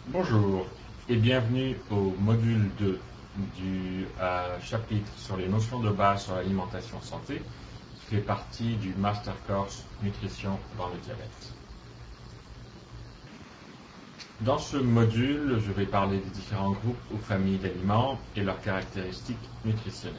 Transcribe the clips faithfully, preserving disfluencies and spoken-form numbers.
Bonjour et bienvenue au module deux du euh, chapitre sur les notions de base sur l'alimentation santé qui fait partie du Master Course Nutrition dans le diabète. Dans ce module, je vais parler des différents groupes ou familles d'aliments et leurs caractéristiques nutritionnelles.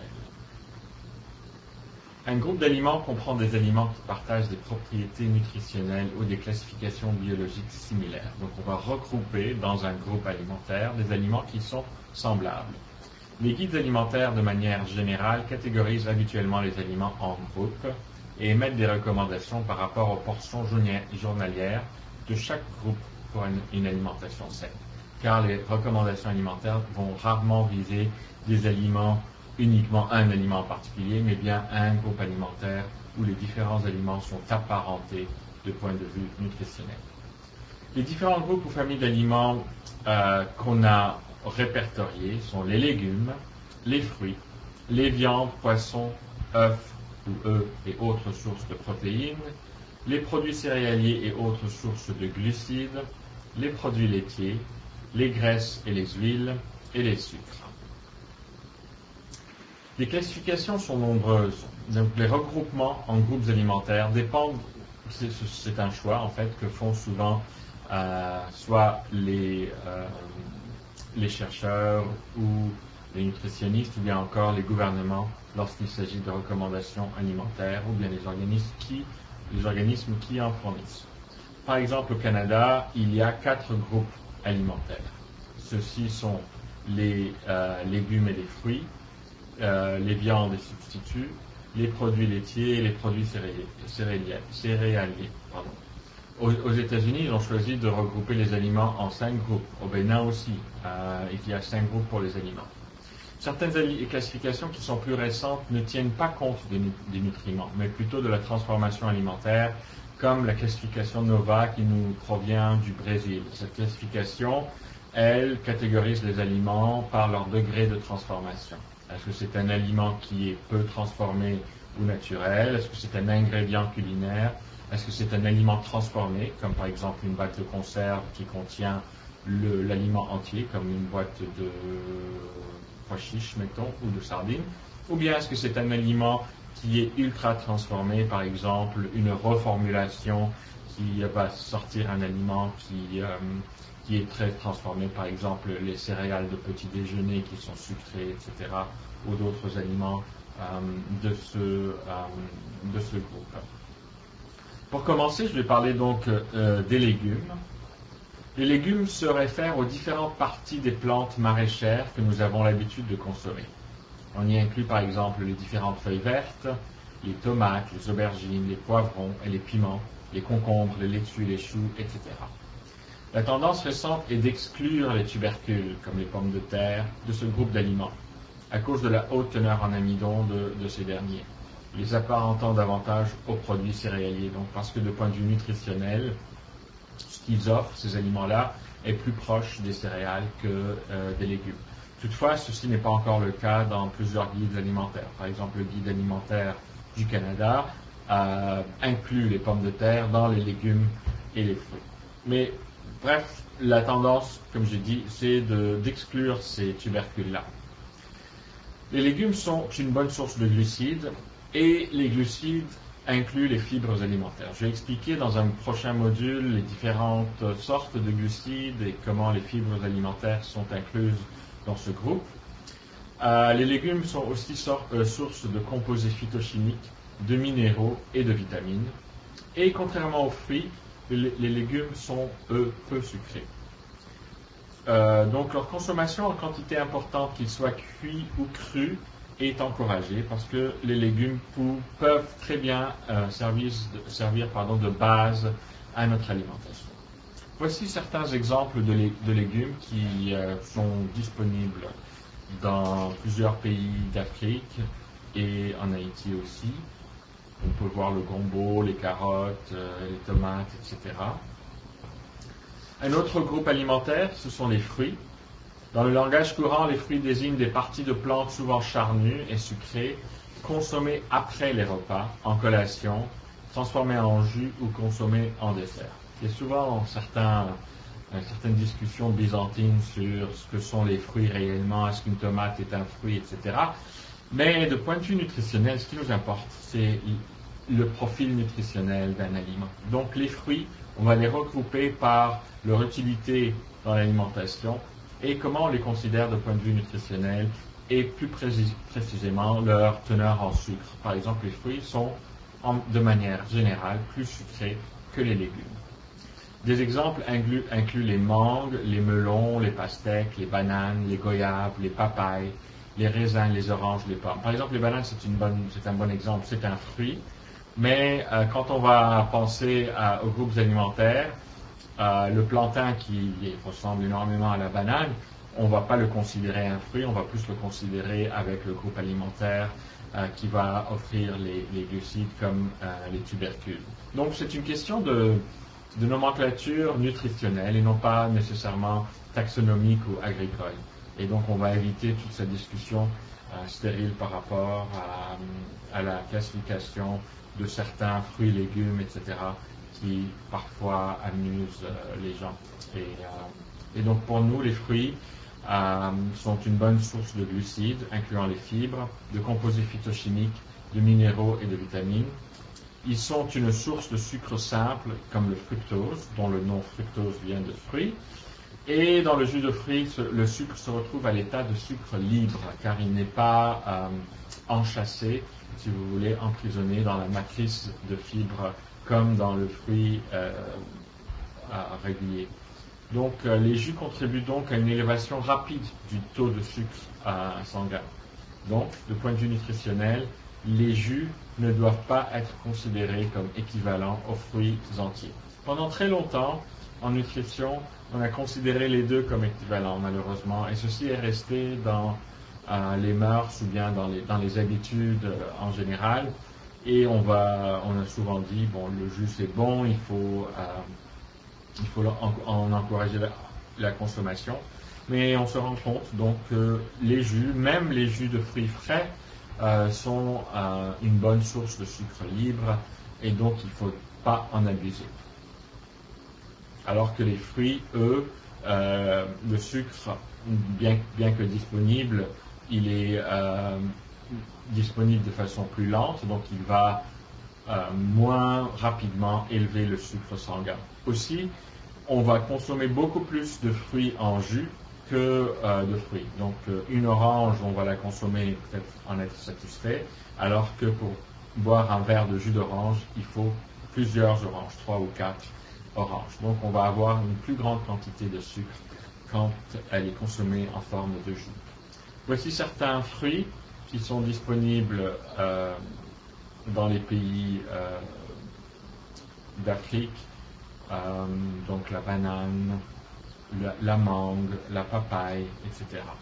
Un groupe d'aliments comprend des aliments qui partagent des propriétés nutritionnelles ou des classifications biologiques similaires. Donc on va regrouper dans un groupe alimentaire des aliments qui sont semblables. Les guides alimentaires, de manière générale, catégorisent habituellement les aliments en groupes et émettent des recommandations par rapport aux portions journalières de chaque groupe pour une, une alimentation saine. Car les recommandations alimentaires vont rarement viser des aliments uniquement un aliment en particulier, mais bien un groupe alimentaire où les différents aliments sont apparentés de point de vue nutritionnel. Les différents groupes ou familles d'aliments euh, qu'on a répertoriés sont les légumes, les fruits, les viandes, poissons, œufs ou œufs et autres sources de protéines, les produits céréaliers et autres sources de glucides, les produits laitiers, les graisses et les huiles et les sucres. Les classifications sont nombreuses, donc les regroupements en groupes alimentaires dépendent, c'est, c'est un choix en fait que font souvent euh, soit les, euh, les chercheurs ou les nutritionnistes ou bien encore les gouvernements lorsqu'il s'agit de recommandations alimentaires ou bien les organismes qui, les organismes qui en fournissent. Par exemple au Canada, il y a quatre groupes alimentaires. Ceux-ci sont les euh, légumes et les fruits, Euh, les viandes et substituts, les produits laitiers et les produits céréaliers. céréaliers pardon. Aux, aux États-Unis, ils ont choisi de regrouper les aliments en cinq groupes. Au Bénin aussi, euh, il y a cinq groupes pour les aliments. Certaines classifications qui sont plus récentes ne tiennent pas compte des, des nutriments, mais plutôt de la transformation alimentaire, comme la classification NOVA qui nous provient du Brésil. Cette classification, elle, catégorise les aliments par leur degré de transformation. Est-ce que c'est un aliment qui est peu transformé ou naturel? Est-ce que c'est un ingrédient culinaire? Est-ce que c'est un aliment transformé, comme par exemple une boîte de conserve qui contient le, l'aliment entier, comme une boîte de pois chiches, mettons, ou de sardines? Ou bien est-ce que c'est un aliment qui est ultra transformé, par exemple une reformulation qui va sortir un aliment qui... Euh, qui est très transformé, par exemple les céréales de petit déjeuner qui sont sucrées, et cetera, ou d'autres aliments euh, de, ce, euh, de ce groupe. Pour commencer, je vais parler donc euh, des légumes. Les légumes se réfèrent aux différentes parties des plantes maraîchères que nous avons l'habitude de consommer. On y inclut par exemple les différentes feuilles vertes, les tomates, les aubergines, les poivrons et les piments, les concombres, les laitues, les choux, et cetera. La tendance récente est d'exclure les tubercules, comme les pommes de terre, de ce groupe d'aliments, à cause de la haute teneur en amidon de, de ces derniers, les apparentant davantage aux produits céréaliers. Donc, parce que de point de vue nutritionnel, ce qu'ils offrent, ces aliments-là, est plus proche des céréales que euh, des légumes. Toutefois, ceci n'est pas encore le cas dans plusieurs guides alimentaires. Par exemple, le guide alimentaire du Canada euh, inclut les pommes de terre dans les légumes et les fruits. Mais bref, la tendance, comme j'ai dit, c'est de, d'exclure ces tubercules-là. Les légumes sont une bonne source de glucides et les glucides incluent les fibres alimentaires. Je vais expliquer dans un prochain module les différentes sortes de glucides et comment les fibres alimentaires sont incluses dans ce groupe. Euh, les légumes sont aussi sor- euh, source de composés phytochimiques, de minéraux et de vitamines. Et contrairement aux fruits, les légumes sont, eux, peu sucrés. Euh, donc leur consommation en quantité importante, qu'ils soient cuits ou crus, est encouragée parce que les légumes pou- peuvent très bien euh, servir, servir pardon, de base à notre alimentation. Voici certains exemples de, lé- de légumes qui euh, sont disponibles dans plusieurs pays d'Afrique et en Haïti aussi. On peut voir le gombo, les carottes, euh, les tomates, et cetera. Un autre groupe alimentaire, ce sont les fruits. Dans le langage courant, les fruits désignent des parties de plantes souvent charnues et sucrées, consommées après les repas, en collation, transformées en jus ou consommées en dessert. Il y a souvent certains une certaine discussion byzantine sur ce que sont les fruits réellement, est-ce qu'une tomate est un fruit, et cetera. Mais de point de vue nutritionnel, ce qui nous importe, c'est le profil nutritionnel d'un aliment. Donc les fruits, on va les regrouper par leur utilité dans l'alimentation et comment on les considère de point de vue nutritionnel et plus précis, précisément leur teneur en sucre. Par exemple, les fruits sont en, de manière générale plus sucrés que les légumes. Des exemples incluent, incluent les mangues, les melons, les pastèques, les bananes, les goyaves, les papayes, les raisins, les oranges, les pommes. Par exemple, les bananes, c'est, une bonne, c'est un bon exemple, c'est un fruit, mais euh, quand on va penser à, aux groupes alimentaires, euh, le plantain qui ressemble énormément à la banane, on ne va pas le considérer un fruit, on va plus le considérer avec le groupe alimentaire euh, qui va offrir les, les glucides comme euh, les tubercules. Donc c'est une question de, de nomenclature nutritionnelle et non pas nécessairement taxonomique ou agricole. Et donc on va éviter toute cette discussion euh, stérile par rapport à, à la classification de certains fruits, légumes, et cetera, qui parfois amusent euh, les gens. Et, euh, et donc pour nous, les fruits euh, sont une bonne source de glucides, incluant les fibres, de composés phytochimiques, de minéraux et de vitamines. Ils sont une source de sucre simple, comme le fructose, dont le nom fructose vient de fruits. Et dans le jus de fruits, le sucre se retrouve à l'état de sucre libre, car il n'est pas euh, enchâssé, si vous voulez, emprisonné dans la matrice de fibres, comme dans le fruit euh, régulier. Donc euh, les jus contribuent donc à une élévation rapide du taux de sucre euh, sanguin. Donc, de point de vue nutritionnel, les jus ne doivent pas être considérés comme équivalents aux fruits entiers. Pendant très longtemps, en nutrition, on a considéré les deux comme équivalents, malheureusement, et ceci est resté dans euh, les mœurs ou bien dans les, dans les habitudes euh, en général. Et on va, on a souvent dit, bon, le jus c'est bon, il faut, euh, il faut en, en encourager la, la consommation. Mais on se rend compte donc que les jus, même les jus de fruits frais, euh, sont euh, une bonne source de sucre libre et donc il ne faut pas en abuser. Alors que les fruits, eux, euh, le sucre, bien, bien que disponible, il est euh, disponible de façon plus lente, donc il va euh, moins rapidement élever le sucre sanguin. Aussi, on va consommer beaucoup plus de fruits en jus que euh, de fruits. Donc euh, une orange, on va la consommer, peut-être en être satisfait, alors que pour boire un verre de jus d'orange, il faut plusieurs oranges, trois ou quatre oranges. Donc on va avoir une plus grande quantité de sucre quand elle est consommée en forme de jus. Voici certains fruits qui sont disponibles euh, dans les pays euh, d'Afrique, euh, donc la banane, la, la mangue, la papaye, et cetera.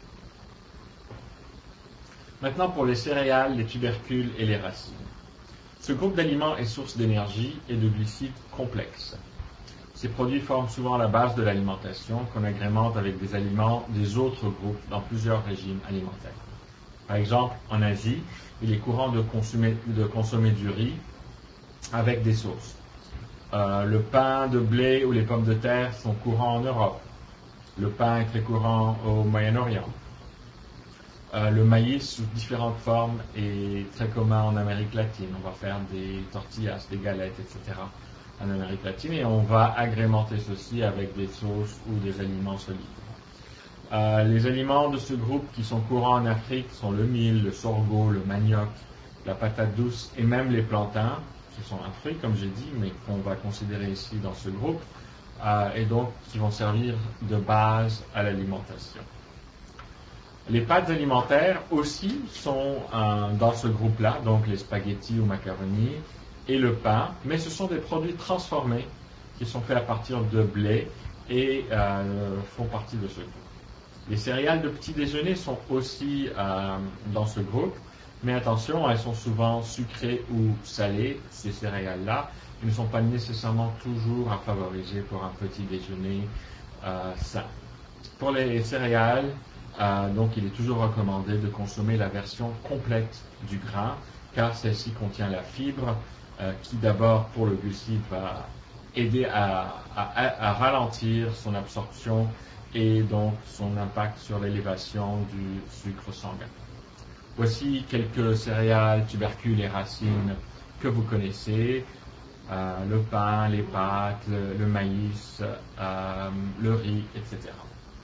Maintenant pour les céréales, les tubercules et les racines. Ce groupe d'aliments est source d'énergie et de glucides complexes. Ces produits forment souvent la base de l'alimentation qu'on agrémente avec des aliments des autres groupes dans plusieurs régimes alimentaires. Par exemple, en Asie, il est courant de consommer, de consommer du riz avec des sauces. Euh, le pain de blé ou les pommes de terre sont courants en Europe. Le pain est très courant au Moyen-Orient. Euh, le maïs sous différentes formes est très commun en Amérique latine. On va faire des tortillas, des galettes, et cetera en Amérique latine et on va agrémenter ceci avec des sauces ou des aliments solides. Euh, les aliments de ce groupe qui sont courants en Afrique sont le mil, le sorgho, le manioc, la patate douce et même les plantains, qui sont un fruit comme j'ai dit, mais qu'on va considérer ici dans ce groupe, euh, et donc qui vont servir de base à l'alimentation. Les pâtes alimentaires aussi sont euh, dans ce groupe-là, donc les spaghettis ou macaronis et le pain, mais ce sont des produits transformés qui sont faits à partir de blé et euh, font partie de ce groupe. Les céréales de petit déjeuner sont aussi euh, dans ce groupe, mais attention, elles sont souvent sucrées ou salées, ces céréales-là, et ne sont pas nécessairement toujours à favoriser pour un petit déjeuner euh, sain. Pour les céréales, euh, donc il est toujours recommandé de consommer la version complète du grain, car celle-ci contient la fibre, euh, qui d'abord pour le glucide va aider à, à, à ralentir son absorption et donc son impact sur l'élévation du sucre sanguin. Voici quelques céréales, tubercules et racines que vous connaissez. Euh, le pain, les pâtes, le, le maïs, euh, le riz, et cetera.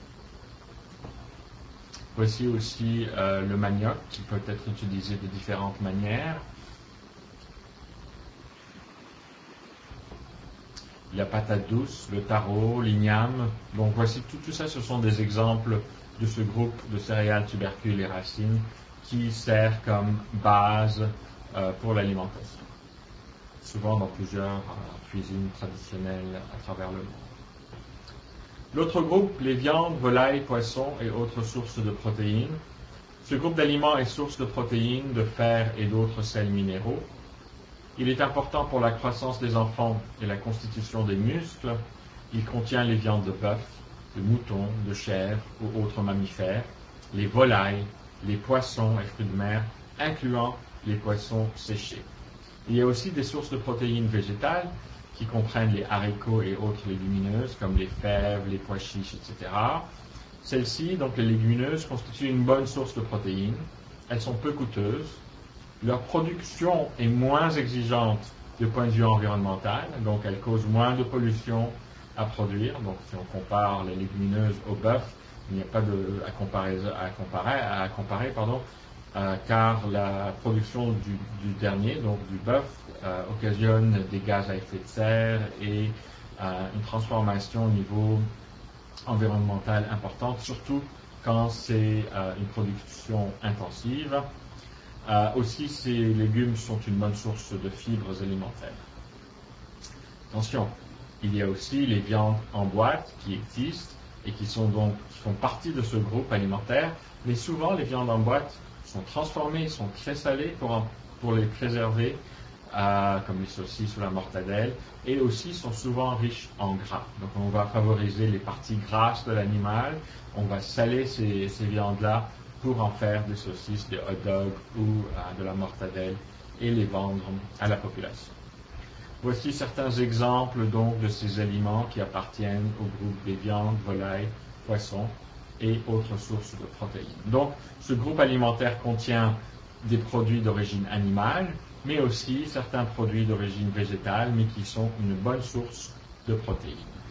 Voici aussi euh, le manioc qui peut être utilisé de différentes manières. La patate douce, le taro, l'igname. Donc voici tout, tout ça, ce sont des exemples de ce groupe de céréales, tubercules et racines qui sert comme base euh, pour l'alimentation. Souvent dans plusieurs euh, cuisines traditionnelles à travers le monde. L'autre groupe, les viandes, volailles, poissons et autres sources de protéines. Ce groupe d'aliments est source de protéines, de fer et d'autres sels minéraux. Il est important pour la croissance des enfants et la constitution des muscles. Il contient les viandes de bœuf, de mouton, de chèvre ou autres mammifères, les volailles, les poissons et fruits de mer, incluant les poissons séchés. Il y a aussi des sources de protéines végétales qui comprennent les haricots et autres légumineuses comme les fèves, les pois chiches, et cetera. Celles-ci, donc les légumineuses, constituent une bonne source de protéines. Elles sont peu coûteuses. Leur production est moins exigeante du point de vue environnemental, donc elles causent moins de pollution à produire. Donc si on compare les légumineuses au bœuf, il n'y a pas de, à comparer, à comparer, à comparer pardon, euh, car la production du, du dernier, donc du bœuf, euh, occasionne des gaz à effet de serre et euh, une transformation au niveau environnemental importante, surtout quand c'est euh, une production intensive. Euh, aussi, ces légumes sont une bonne source de fibres alimentaires. Attention, il y a aussi les viandes en boîte qui existent et qui sont donc qui font partie de ce groupe alimentaire, mais souvent les viandes en boîte sont transformées, sont très salées pour, en, pour les préserver, euh, comme les saucisses ou la mortadelle, et aussi sont souvent riches en gras. Donc on va favoriser les parties grasses de l'animal, on va saler ces, ces viandes-là pour en faire des saucisses, des hot dogs ou euh, de la mortadelle et les vendre à la population. Voici certains exemples donc de ces aliments qui appartiennent au groupe des viandes, volailles, poissons et autres sources de protéines. Donc ce groupe alimentaire contient des produits d'origine animale, mais aussi certains produits d'origine végétale, mais qui sont une bonne source de protéines.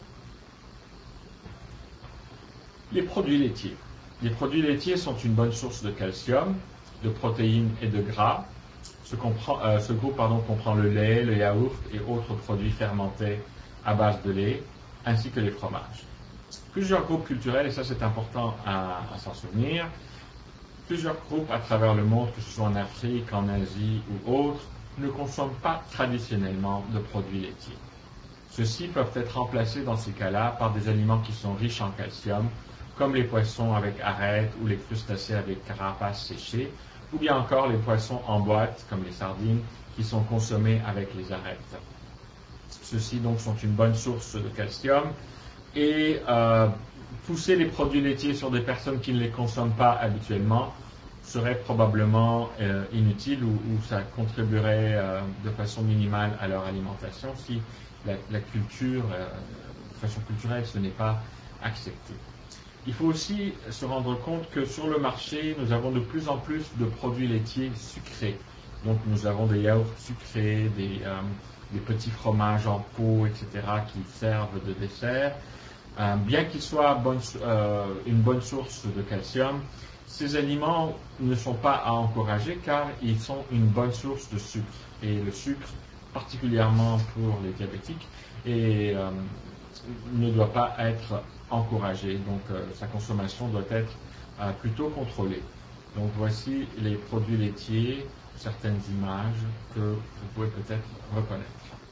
Les produits laitiers. Les produits laitiers sont une bonne source de calcium, de protéines et de gras. Ce, comprend, euh, ce groupe pardon, comprend le lait, le yaourt et autres produits fermentés à base de lait, ainsi que les fromages. Plusieurs groupes culturels, et ça c'est important à, à s'en souvenir, plusieurs groupes à travers le monde, que ce soit en Afrique, en Asie ou autres, ne consomment pas traditionnellement de produits laitiers. Ceux-ci peuvent être remplacés dans ces cas-là par des aliments qui sont riches en calcium, comme les poissons avec arêtes ou les crustacés avec carapace séchée, ou bien encore les poissons en boîte, comme les sardines, qui sont consommés avec les arêtes. Ceux-ci donc sont une bonne source de calcium, et euh, pousser les produits laitiers sur des personnes qui ne les consomment pas habituellement serait probablement euh, inutile ou, ou ça contribuerait euh, de façon minimale à leur alimentation si la, la culture, euh, de façon culturelle, ce n'est pas accepté. Il faut aussi se rendre compte que sur le marché, nous avons de plus en plus de produits laitiers sucrés. Donc nous avons des yaourts sucrés, des, euh, des petits fromages en pot, et cetera qui servent de dessert. Euh, bien qu'ils soient bonne, euh, une bonne source de calcium, ces aliments ne sont pas à encourager car ils sont une bonne source de sucre. Et le sucre, particulièrement pour les diabétiques, et, euh, ne doit pas être encouragé. Donc euh, sa consommation doit être euh, plutôt contrôlée. Donc voici les produits laitiers, certaines images que vous pouvez peut-être reconnaître.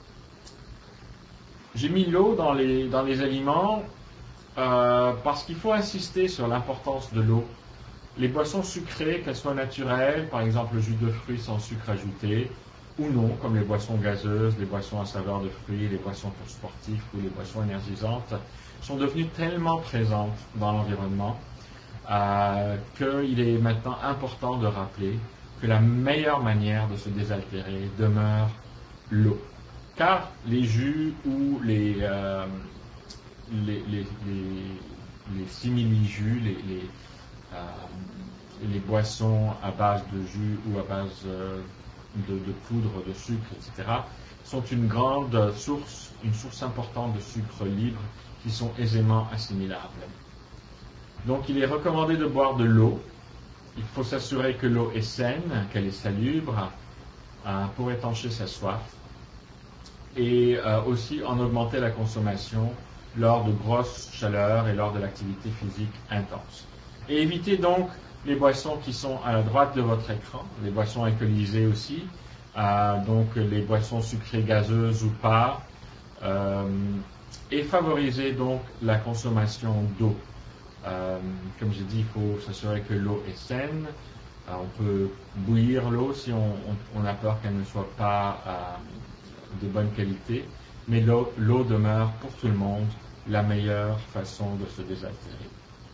J'ai mis l'eau dans les, dans les aliments euh, parce qu'il faut insister sur l'importance de l'eau. Les boissons sucrées, qu'elles soient naturelles, par exemple le jus de fruits sans sucre ajouté, ou non, comme les boissons gazeuses, les boissons à saveur de fruits, les boissons pour sportifs ou les boissons énergisantes, sont devenues tellement présentes dans l'environnement euh, qu'il est maintenant important de rappeler que la meilleure manière de se désaltérer demeure l'eau. car les jus ou les, euh, les, les, les, les simili-jus, les, les, euh, les boissons à base de jus ou à base euh, de, de poudre, de sucre, et cetera, sont une grande source, une source importante de sucre libre qui sont aisément assimilables. Donc il est recommandé de boire de l'eau. Il faut s'assurer que l'eau est saine, qu'elle est salubre, euh, pour étancher sa soif. Et euh, aussi en augmenter la consommation lors de grosses chaleurs et lors de l'activité physique intense. Et évitez donc les boissons qui sont à la droite de votre écran, les boissons alcoolisées aussi, euh, donc les boissons sucrées gazeuses ou pas, euh, et favorisez donc la consommation d'eau. Euh, comme j'ai dit, il faut s'assurer que l'eau est saine. Euh, on peut bouillir l'eau si on, on, on a peur qu'elle ne soit pas euh, de bonne qualité, mais l'eau, l'eau demeure pour tout le monde la meilleure façon de se désaltérer.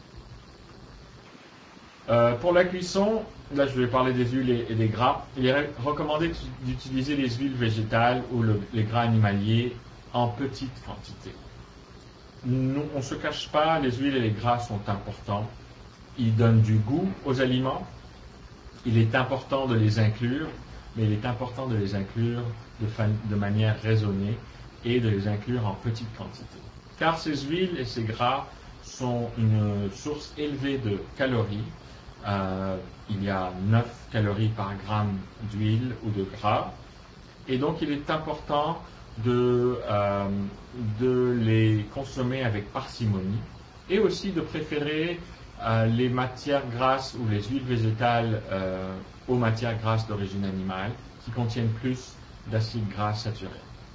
Euh, pour la cuisson, là je vais parler des huiles et, et des gras. Il est recommandé d'utiliser les huiles végétales ou le, les gras animaliers en petite quantité. Nous, on ne se cache pas, les huiles et les gras sont importants. Ils donnent du goût aux aliments. Il est important de les inclure, mais il est important de les inclure de, fan, de manière raisonnée et de les inclure en petite quantité. Car ces huiles et ces gras sont une source élevée de calories. Euh, il y a neuf calories par gramme d'huile ou de gras. Et donc il est important de, euh, de les consommer avec parcimonie et aussi de préférer euh, les matières grasses ou les huiles végétales euh, aux matières grasses d'origine animale qui contiennent plus d'acides gras saturés.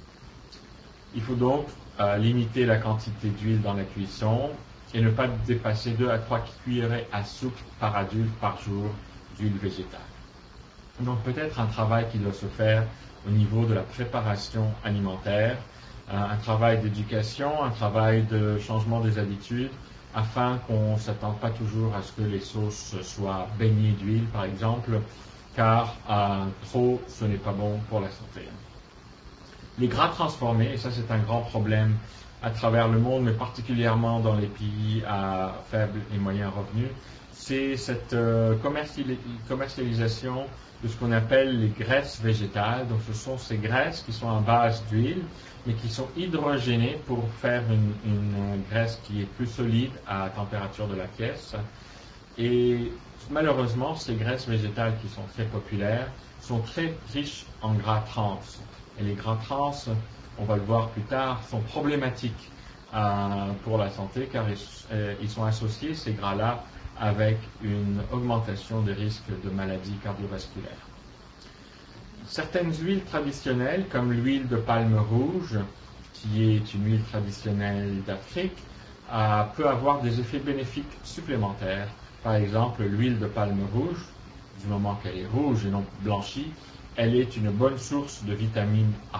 Il faut donc euh, limiter la quantité d'huile dans la cuisson et ne pas dépasser deux à trois cuillerées à soupe par adulte par jour d'huile végétale. Donc peut-être un travail qui doit se faire au niveau de la préparation alimentaire, un travail d'éducation, un travail de changement des habitudes, afin qu'on ne s'attende pas toujours à ce que les sauces soient baignées d'huile, par exemple, car euh, trop, ce n'est pas bon pour la santé. Les gras transformés, et ça c'est un grand problème à travers le monde, mais particulièrement dans les pays à faible et moyen revenu, c'est cette euh, commercialisation de ce qu'on appelle les graisses végétales. Donc ce sont ces graisses qui sont à base d'huile, mais qui sont hydrogénées pour faire une, une graisse qui est plus solide à la température de la pièce. Et malheureusement, ces graisses végétales qui sont très populaires sont très riches en gras trans. Et les gras trans, on va le voir plus tard, sont problématiques euh, pour la santé car ils, euh, ils sont associés, ces gras-là, avec une augmentation des risques de maladies cardiovasculaires. Certaines huiles traditionnelles, comme l'huile de palme rouge, qui est une huile traditionnelle d'Afrique, euh, peut avoir des effets bénéfiques supplémentaires. Par exemple, l'huile de palme rouge, du moment qu'elle est rouge et non blanchie, elle est une bonne source de vitamine A.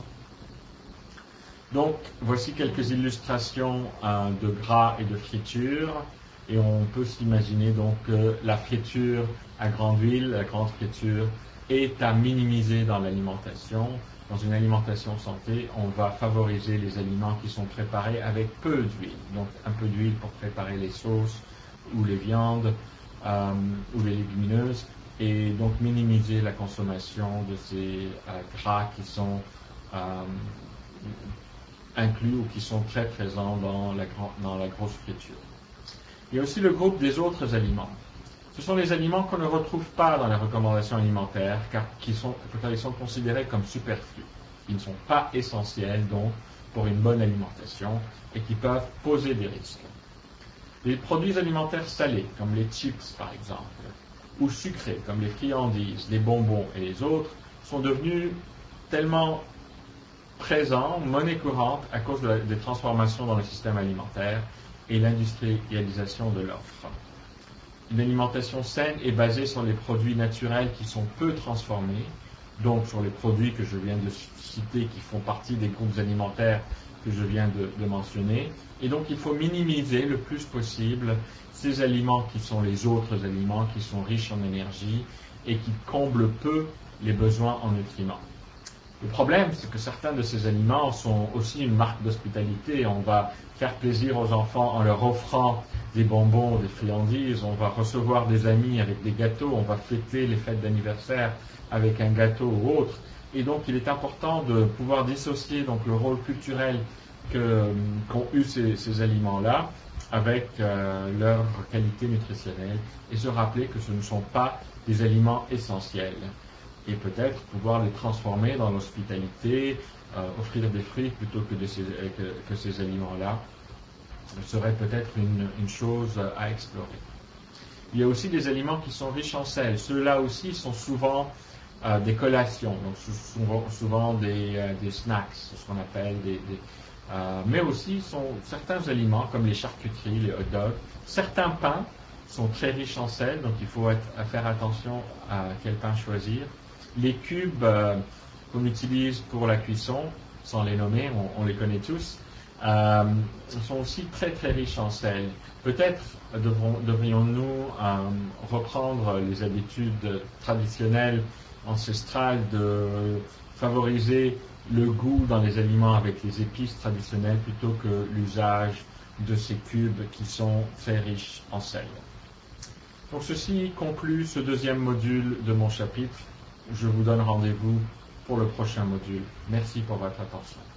Donc, voici quelques illustrations euh, de gras et de friture. Et on peut s'imaginer donc que la friture à grande huile, la grande friture, est à minimiser dans l'alimentation. Dans une alimentation santé, on va favoriser les aliments qui sont préparés avec peu d'huile. Donc un peu d'huile pour préparer les sauces ou les viandes euh, ou les légumineuses. Et donc minimiser la consommation de ces euh, gras qui sont euh, inclus ou qui sont très présents dans la, dans la grosse friture. Il y a aussi le groupe des autres aliments. Ce sont les aliments qu'on ne retrouve pas dans les recommandations alimentaires car, qui sont, car ils sont considérés comme superflus. Ils ne sont pas essentiels donc pour une bonne alimentation et qui peuvent poser des risques. Les produits alimentaires salés comme les chips par exemple ou sucrés comme les friandises, les bonbons et les autres sont devenus tellement présents, monnaie courante à cause de la, des transformations dans le système alimentaire et l'industrialisation de l'offre. Une alimentation saine est basée sur les produits naturels qui sont peu transformés, donc sur les produits que je viens de citer qui font partie des groupes alimentaires que je viens de, de mentionner. Et donc il faut minimiser le plus possible ces aliments qui sont les autres aliments qui sont riches en énergie et qui comblent peu les besoins en nutriments. Le problème, c'est que certains de ces aliments sont aussi une marque d'hospitalité. On va faire plaisir aux enfants en leur offrant des bonbons, des friandises, on va recevoir des amis avec des gâteaux, on va fêter les fêtes d'anniversaire avec un gâteau ou autre. Et donc il est important de pouvoir dissocier donc, le rôle culturel que, qu'ont eu ces, ces aliments-là avec euh, leur qualité nutritionnelle et se rappeler que ce ne sont pas des aliments essentiels. Et peut-être pouvoir les transformer dans l'hospitalité, euh, offrir des fruits plutôt que, de ces, que, que ces aliments-là, serait peut-être une, une chose à explorer. Il y a aussi des aliments qui sont riches en sel. Ceux-là aussi sont souvent euh, des collations, donc souvent, souvent des, euh, des snacks, ce qu'on appelle des... des euh, mais aussi sont certains aliments comme les charcuteries, les hot dogs, certains pains sont très riches en sel, donc il faut être, à faire attention à quel pain choisir. Les cubes euh, qu'on utilise pour la cuisson, sans les nommer, on, on les connaît tous, euh, sont aussi très très riches en sel. Peut-être devrons, devrions-nous euh, reprendre les habitudes traditionnelles, ancestrales, de favoriser le goût dans les aliments avec les épices traditionnelles plutôt que l'usage de ces cubes qui sont très riches en sel. Donc ceci conclut ce deuxième module de mon chapitre. Je vous donne rendez-vous pour le prochain module. Merci pour votre attention.